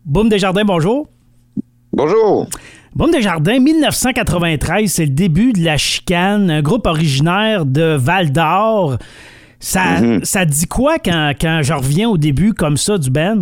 Boum Desjardins, bonjour. Bonjour. Boum Desjardins, 1993, c'est le début de La Chicane, un groupe originaire de Val-d'Or. Ça dit quoi quand je reviens au début comme ça du band?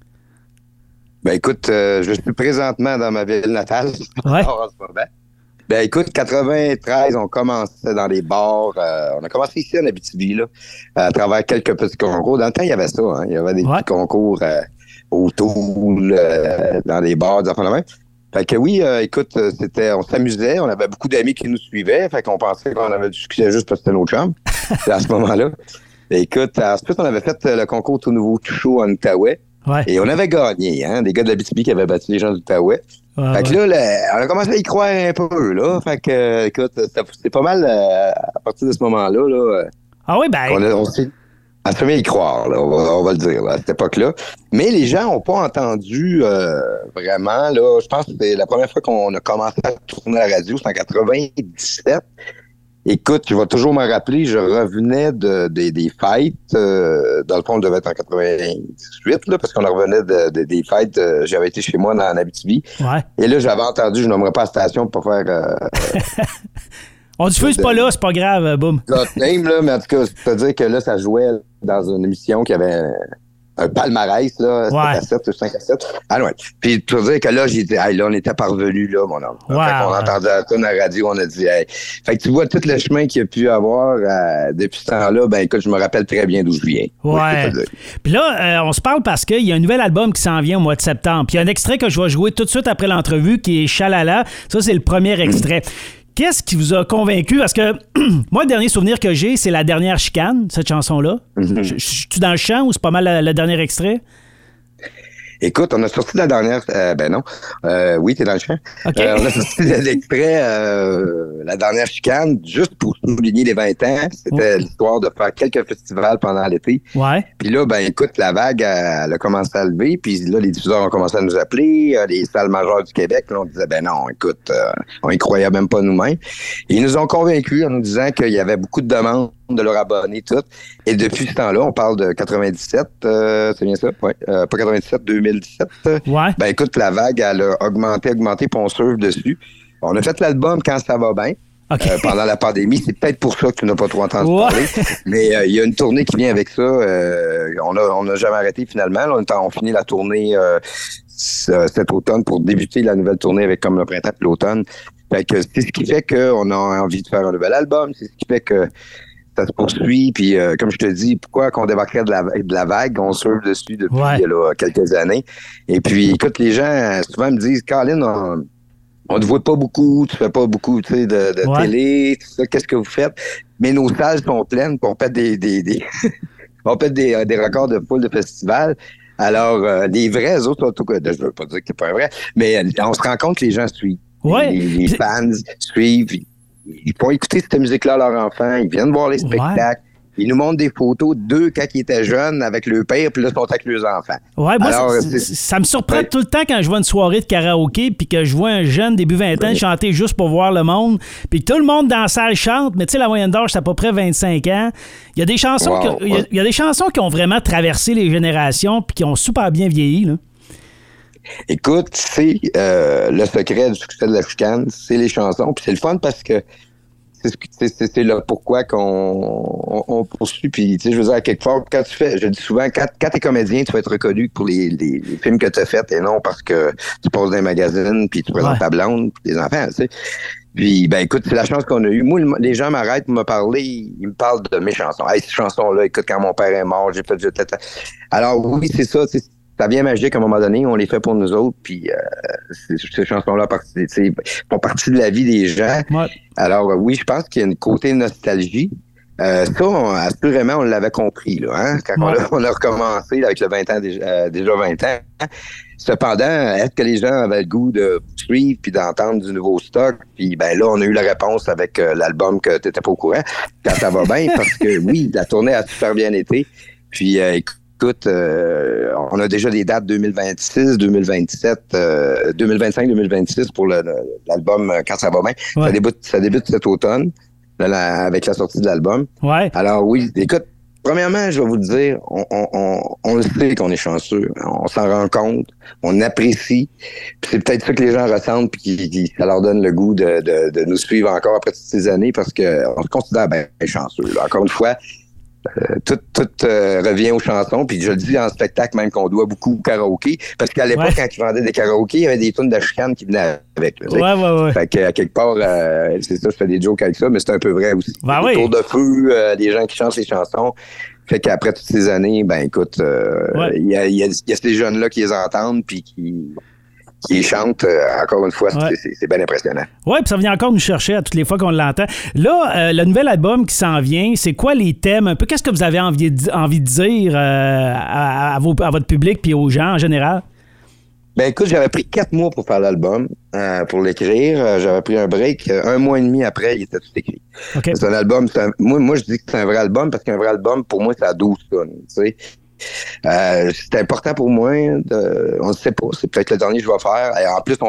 Ben écoute, je suis présentement dans ma ville natale. Ouais. Ben écoute, 93, on commençait dans les bars. On a commencé ici en Abitibi, là, à travers quelques petits concours. Dans le temps, il y avait ça. Hein, il y avait des petits concours au Toul, dans les bars, des affaires de même. Fait que oui, écoute, on s'amusait. On avait beaucoup d'amis qui nous suivaient. Fait qu'on pensait qu'on avait du succès juste parce que c'était nos chums à ce moment-là. Écoute, ensuite, on avait fait le concours Tout Nouveau Tout Chaud en Outaouais. Ouais. Et on avait gagné, hein, des gars de l'Abitibi qui avaient battu les gens de l'Outaouais. Fait que là, on a commencé à y croire un peu, là. Fait que, écoute, c'est pas mal à partir de ce moment-là, là. Ah oui, ben. On s'est mis à y croire, là, on va le dire, là, à cette époque-là. Mais les gens n'ont pas entendu vraiment, là. Je pense que c'est la première fois qu'on a commencé à tourner à la radio, c'est en 97. Écoute, je vais toujours me rappeler, je revenais des fêtes. Dans le fond, on devait être en 98, là, parce qu'on revenait des fêtes. J'avais été chez moi en Abitibi. Ouais. Et là, j'avais entendu, je nommerais pas la station pour pas faire... On diffuse pas là, c'est pas grave, boum. Name, là, mais en tout cas, c'est-à-dire que là, ça jouait dans une émission qui avait un palmarès, là, 5 à 7. Ah ouais. Puis, pour dire que là, j'ai dit, hey, là, on était parvenus, là, mon homme. Fait qu'on entendait à la radio, on a dit, hey. Fait que tu vois tout le chemin qu'il y a pu avoir depuis ce temps-là, ben écoute, je me rappelle très bien d'où je viens. Ouais. Puis là, on se parle parce qu'il y a un nouvel album qui s'en vient au mois de septembre. Puis il y a un extrait que je vais jouer tout de suite après l'entrevue qui est Chalala. Ça, c'est le premier extrait. Qu'est-ce qui vous a convaincu? Parce que moi, le dernier souvenir que j'ai, c'est La Dernière Chicane, cette chanson-là. Je suis dans le chant ou c'est pas mal le dernier extrait? Écoute, on a sorti la dernière... ben non. Oui, t'es dans le champ. Okay. On a sorti l'extrait La Dernière Chicane, juste pour souligner les 20 ans. C'était l'histoire de faire quelques festivals pendant l'été. Ouais. Puis là, ben écoute, la vague, elle a commencé à lever. Puis là, les diffuseurs ont commencé à nous appeler. Les salles majeures du Québec, là, on disait, ben non, écoute, on y croyait même pas nous-mêmes. Et ils nous ont convaincus en nous disant qu'il y avait beaucoup de demandes de leur abonner toutes. Et depuis ce temps-là, on parle de 97, c'est bien ça? Oui. Pas 97, 2017. Ouais. Ben écoute, la vague, elle a augmenté, puis on surfe dessus. On a fait l'album Quand ça va bien. Okay. Pendant la pandémie. C'est peut-être pour ça que tu n'as pas trop entendu parler. Mais il y a une tournée qui vient avec ça. On n'a jamais arrêté finalement. Là, on finit la tournée cet automne pour débuter la nouvelle tournée avec Comme le printemps et l'automne. Fait que c'est ce qui fait qu'on a envie de faire un nouvel album. C'est ce qui fait que ça se poursuit, puis comme je te dis, pourquoi qu'on débarquerait de la vague, on surfe dessus depuis là, quelques années. Et puis, écoute, les gens souvent me disent, Colin, on ne voit pas beaucoup, tu fais pas beaucoup, tu sais, de télé, tout ça, qu'est-ce que vous faites? Mais nos salles sont pleines, puis on pète on pète des records de foule de festivals. Alors, les vrais autres, je veux pas dire que c'est pas vrai, mais on se rend compte que les gens suivent. Ouais. Les fans suivent. Ils vont écouter cette musique-là à leurs enfants. Ils viennent voir les spectacles. Ils nous montrent des photos d'eux quand ils étaient jeunes avec leur père, puis là, ils sont avec leurs enfants. Ouais, moi, alors, ça me surprend tout le temps quand je vois une soirée de karaoké puis que je vois un jeune début 20 ans chanter juste pour voir le monde. Puis tout le monde dans la salle chante, mais tu sais, la moyenne d'âge, c'est à peu près 25 ans. Il y a des chansons, il y a des chansons qui ont vraiment traversé les générations puis qui ont super bien vieilli, là. Écoute, c'est le secret du succès de La Chicane, c'est les chansons. Puis c'est le fun parce que c'est là pourquoi qu'on poursuit. Puis, tu sais, je veux dire, à quelque part, quand tu fais, je dis souvent, quand t'es comédien, tu vas être reconnu pour les films que tu as faits et non parce que tu poses dans les magazines puis tu présentes ta blonde puis tes enfants, tu sais. Puis, ben écoute, c'est la chance qu'on a eue. Moi, les gens m'arrêtent pour me parler, ils me parlent de mes chansons. Hey, ces chansons-là, écoute, quand mon père est mort, j'ai fait... Alors oui, c'est ça, ça vient magique à un moment donné, on les fait pour nous autres, puis ces chansons-là font partie de la vie des gens. Ouais. Alors oui, je pense qu'il y a une côté nostalgie. Ça, assurément, on l'avait compris, là, hein, quand on a recommencé là, avec le 20 ans, déjà 20 ans. Cependant, est-ce que les gens avaient le goût de suivre puis d'entendre du nouveau stock? Puis ben là, on a eu la réponse avec l'album que tu n'étais pas au courant, Quand ça va bien, parce que oui, la tournée a super bien été. Puis écoute, on a déjà des dates 2026, 2027, 2025, 2026 pour l'album Quand ça va bien. Ouais. Ça débute cet automne avec la sortie de l'album. Ouais. Alors oui, écoute, premièrement, je vais vous le dire, on le sait qu'on est chanceux. On s'en rend compte, on apprécie. Puis c'est peut-être ça que les gens ressentent puis ça leur donne le goût de nous suivre encore après toutes ces années parce qu'on se considère bien chanceux. Là. Encore une fois, tout revient aux chansons. Puis je le dis en spectacle même qu'on doit beaucoup au karaoké. Parce qu'à l'époque, quand ils vendaient des karaokés, il y avait des tunes de chicane qui venaient avec. Là, ouais. Fait qu'à quelque part, c'est ça, je fais des jokes avec ça, mais c'est un peu vrai aussi. Ben des tours de feu, des gens qui chantent les chansons. Fait qu'après toutes ces années, ben écoute, il y a ces jeunes-là qui les entendent puis qui les chantent, encore une fois, c'est bien impressionnant. Oui, puis ça vient encore nous chercher à toutes les fois qu'on l'entend. Là, le nouvel album qui s'en vient, c'est quoi les thèmes un peu? Qu'est-ce que vous avez envie de dire à votre public puis aux gens en général? Ben écoute, j'avais pris 4 mois pour faire l'album, pour l'écrire. J'avais pris un break. 1 mois et demi après, il était tout écrit. Okay. C'est un album. Moi, je dis que c'est un vrai album parce qu'un vrai album, pour moi, c'est à 12 tonnes. Tu sais. C'est important pour moi. On ne sait pas. C'est peut-être le dernier que je vais faire. Et en plus,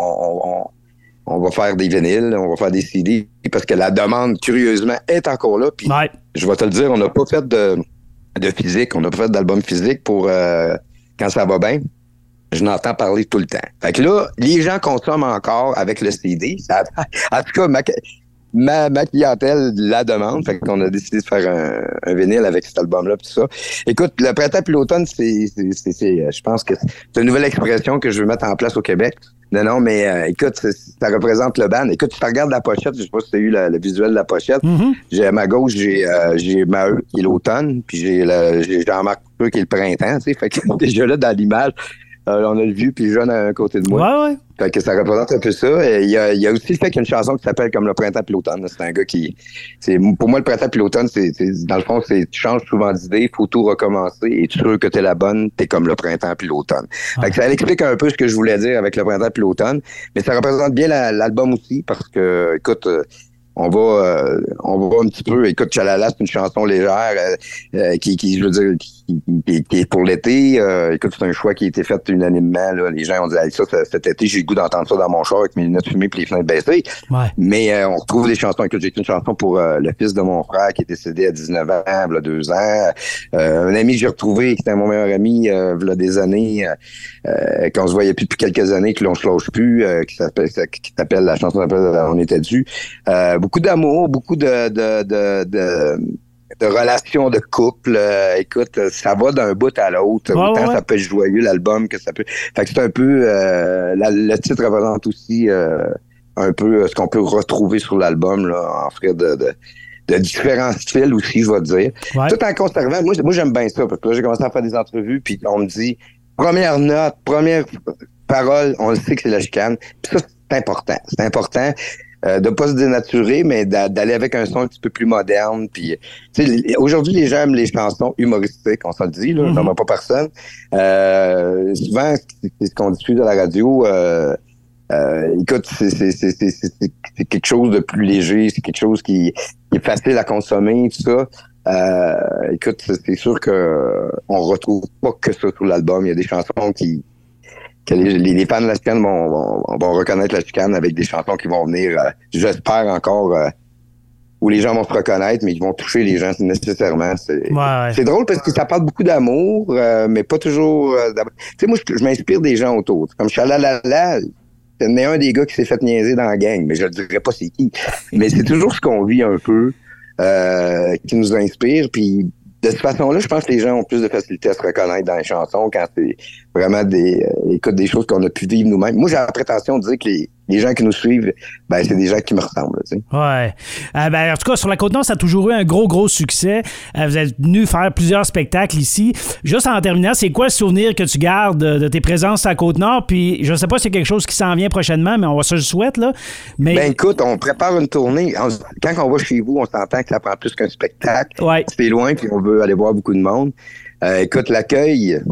on va faire des vinyles, on va faire des CD parce que la demande, curieusement, est encore là. Puis je vais te le dire, on n'a pas fait de physique. On n'a pas fait d'album physique pour quand ça va bien. Je n'entends parler tout le temps. Fait que là, les gens consomment encore avec le CD. En tout cas, ma clientèle la demande. Fait qu'on a décidé de faire un vinyle avec cet album-là pis tout ça. Écoute, le printemps puis l'automne, je pense que c'est une nouvelle expression que je veux mettre en place au Québec. Non, mais écoute, ça représente le band. Écoute, tu regardes la pochette, je sais pas si tu as eu le visuel de la pochette. Mm-hmm. J'ai à ma gauche, j'ai Maheu qui est l'automne, puis j'ai Jean-Marc Couture qui est le printemps, tu sais. Fait que déjà là, dans l'image, on a le vieux puis le jeune à un côté de moi. Ouais. Fait que ça représente un peu ça. Et il y a aussi le fait qu'il y a une chanson qui s'appelle comme le printemps puis l'automne. C'est un gars qui... pour moi, le printemps puis l'automne, dans le fond, tu changes souvent d'idée, il faut tout recommencer. Et tu es sûr que t'es la bonne, t'es comme le printemps puis l'automne. Fait que ça explique un peu ce que je voulais dire avec le printemps puis l'automne. Mais ça représente bien l'album aussi parce que, écoute... On va un petit peu. Écoute, Chalala, c'est une chanson légère qui je veux dire, qui est pour l'été. Écoute, c'est un choix qui a été fait unanimement. Là. Les gens ont dit ça cet été, j'ai le goût d'entendre ça dans mon char avec mes lunettes fumées et les fenêtres baissées. Ouais. Mais on retrouve des chansons. Écoute, j'ai écrit une chanson pour le fils de mon frère qui est décédé à 19 ans, il y a 2 ans. Un ami que j'ai retrouvé, qui était mon meilleur ami, il y a des années, qu'on se voyait plus depuis quelques années, que l'on se lâche plus, qui s'appelle, la chanson s'appelle On était dû. Beaucoup d'amour, beaucoup de relations de couple. Écoute, ça va d'un bout à l'autre. Autant ça peut être joyeux, l'album, que ça peut... Fait que c'est un peu... le titre représente aussi un peu ce qu'on peut retrouver sur l'album, là, en fait, de différents styles aussi, je vais te dire. Ouais. Tout en conservant... Moi, j'aime bien ça, parce que là, j'ai commencé à faire des entrevues, puis on me dit, première note, première parole, on le sait que c'est la chicane. Puis ça, c'est important. C'est important. De pas se dénaturer, mais d'aller avec un son un petit peu plus moderne. Puis, aujourd'hui, les gens aiment les chansons humoristiques, on s'en le dit, là, j'en vois pas personne. Souvent, c'est ce qu'on diffuse à la radio. Écoute, c'est quelque chose de plus léger, c'est quelque chose qui est facile à consommer, tout ça. Écoute, c'est sûr que on retrouve pas que ça sur l'album. Il y a des chansons que les fans de la chicane vont reconnaître la chicane avec des chansons qui vont venir, j'espère encore, où les gens vont se reconnaître, mais qui vont toucher les gens nécessairement. C'est drôle parce que ça parle beaucoup d'amour, mais pas toujours... tu sais, moi, je m'inspire des gens autour. Comme Chalalala, c'est un des gars qui s'est fait niaiser dans la gang, mais je ne dirais pas c'est qui. Mais c'est toujours ce qu'on vit un peu, qui nous inspire, puis de cette façon-là, je pense que les gens ont plus de facilité à se reconnaître dans les chansons quand c'est vraiment des choses qu'on a pu vivre nous-mêmes. Moi, j'ai la prétention de dire que les gens qui nous suivent, ben c'est des gens qui me ressemblent. Tu sais. Ouais. En tout cas, sur la Côte-Nord, ça a toujours eu un gros succès. Vous êtes venu faire plusieurs spectacles ici. Juste en terminant, c'est quoi le souvenir que tu gardes de tes présences à la Côte-Nord? Puis, je ne sais pas si c'est quelque chose qui s'en vient prochainement, mais on se le souhaite, là. Mais... Ben écoute, on prépare une tournée. Quand on va chez vous, on s'entend que ça prend plus qu'un spectacle. Ouais. C'est loin, puis on veut aller voir beaucoup de monde. Écoute, l'accueil,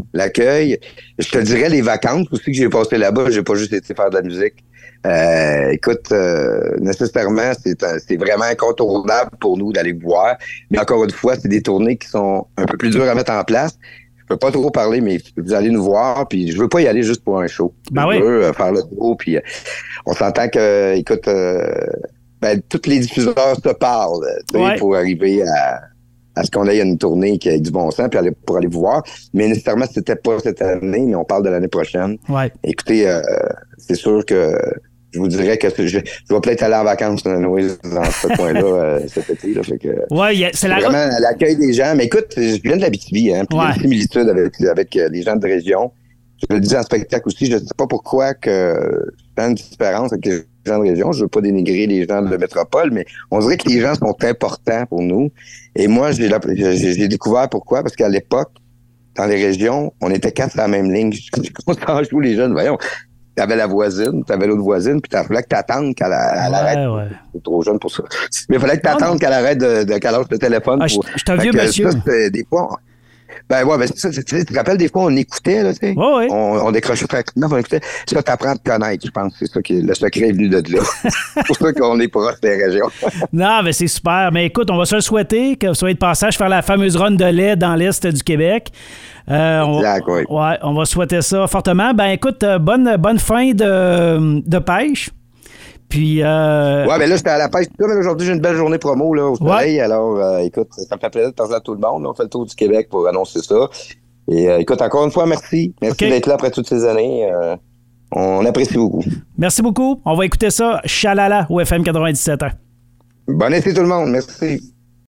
je te dirais les vacances aussi que j'ai passé là-bas, j'ai pas juste été faire de la musique. Écoute, nécessairement, c'est vraiment incontournable pour nous d'aller voir. Mais encore une fois, c'est des tournées qui sont un peu plus dures à mettre en place. Je peux pas trop parler, mais vous allez nous voir, puis je veux pas y aller juste pour un show. Je veux faire le tour, puis on s'entend que, écoute, tous les diffuseurs se parlent pour arriver à ce qu'on ait une tournée qui ait du bon sens pour aller vous voir. Mais nécessairement, c'était pas cette année, mais on parle de l'année prochaine. Ouais. Écoutez, c'est sûr que je vous dirais que je vais peut-être aller en vacances dans ce coin-là cet été. Là, fait que, c'est vraiment l'accueil des gens. Mais écoute, je viens de l'Abitibi, hein, puis il y a une similitude avec les gens de région. Je le dis en spectacle aussi, je ne sais pas pourquoi que c'est une différence avec les gens de région. Je veux pas dénigrer les gens de métropole, mais on dirait que les gens sont importants pour nous. Et moi, j'ai découvert pourquoi, parce qu'à l'époque, dans les régions, on était 4 sur la même ligne. On s'en joue les jeunes, voyons. T'avais la voisine, t'avais l'autre voisine, puis il fallait que t'attendes qu'elle arrête. Ouais. C'est trop jeune pour ça. Mais il fallait que t'attendes qu'elle arrête qu'elle lâche le téléphone. Je suis un vieux monsieur. Ça, des fois, c'est ça. Tu te rappelles, des fois, on écoutait, là, tu sais. Ouais. On décrochait très rapidement, on écoutait. Ça, t'apprends à te connaître, je pense. C'est ça qui est le secret est venu de là. C'est pour ça qu'on est proche des régions. Non, mais c'est super. Mais écoute, on va se le souhaiter que vous soyez de passage faire la fameuse run de lait dans l'Est du Québec. Exact, oui. Ouais, on va souhaiter ça fortement. Ben écoute, bonne fin de pêche. Puis mais là, j'étais à la pêche. Mais aujourd'hui, j'ai une belle journée promo là, au soleil. Ouais. Alors, écoute, ça me fait plaisir de parler à tout le monde. Là. On fait le tour du Québec pour annoncer ça. Et écoute, encore une fois, merci. Merci d'être là après toutes ces années. On apprécie beaucoup. Merci beaucoup. On va écouter ça. Chalala au FM 97.1. Bon été tout le monde. Merci.